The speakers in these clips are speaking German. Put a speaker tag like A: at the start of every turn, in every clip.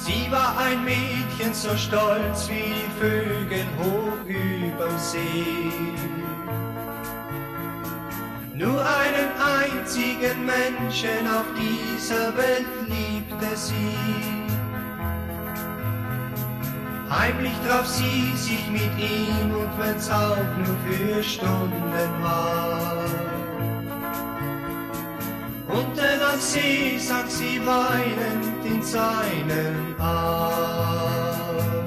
A: Sie war ein Mädchen so stolz wie die Vögel hoch überm See. Nur einen einzigen Menschen auf dieser Welt liebte sie. Heimlich traf sie sich mit ihm und wenn's auch nur für Stunden war. Unten am See sank sie weinend in seinen Arm.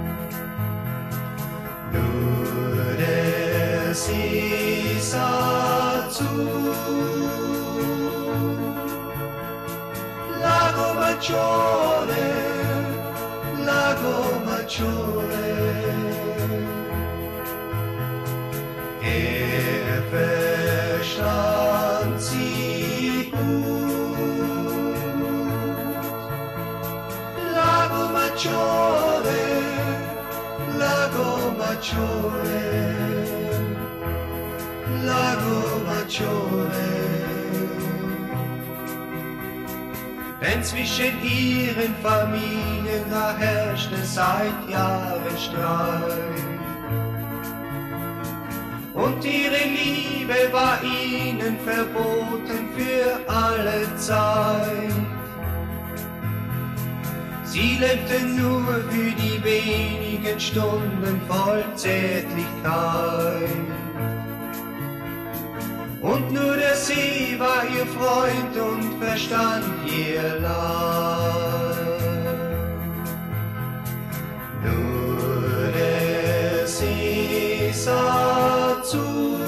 A: Nur der See sah zu. Lago Maggiore, Lago Maggiore. Verstand sie gut. Lago Maggiore, Lago Maggiore, Lago Maggiore. Denn zwischen ihren Familien da herrschte seit Jahren Streit. Und ihre Liebe war ihnen verboten für alle Zeit. Sie lebten nur für die wenigen Stunden voll Zärtlichkeit. Und nur der See war ihr Freund und verstand ihr Leid. Nur der See sah zu.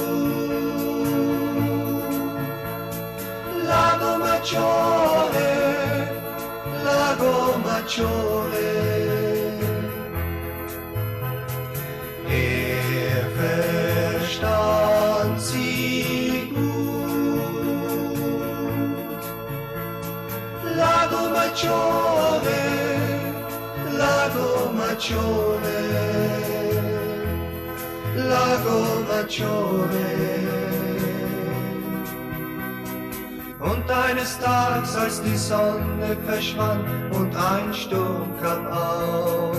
A: Lago Maggiore, Lago Maggiore. Verstand sie gut. Lago Maggiore, Lago Maggiore, Lago Maggiore. Und eines Tages, als die Sonne verschwand und ein Sturm kam auf,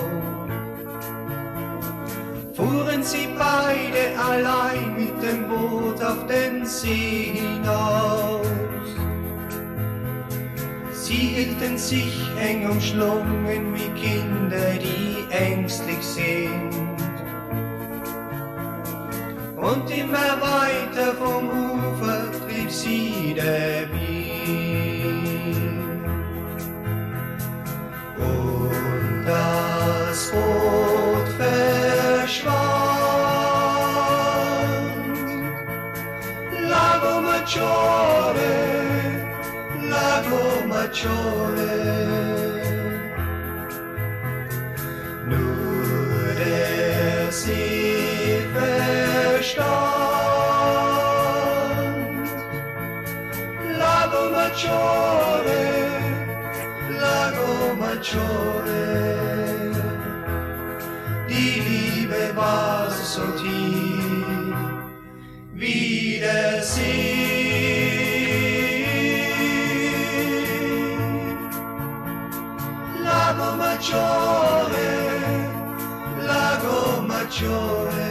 A: fuhren sie beide allein mit dem Boot auf den See hinaus. Sie hielten sich eng umschlungen wie Kinder, die ängstlich sind. Und immer weiter vom Ufer trieb sie der Wind. Und das Boot verschwand. Lago Maggiore, Lago Maggiore. Nur der See verstand. Lago Maggiore, Lago Maggiore. Die Liebe war so tief wie der See. Lago Maggiore, Lago Maggiore.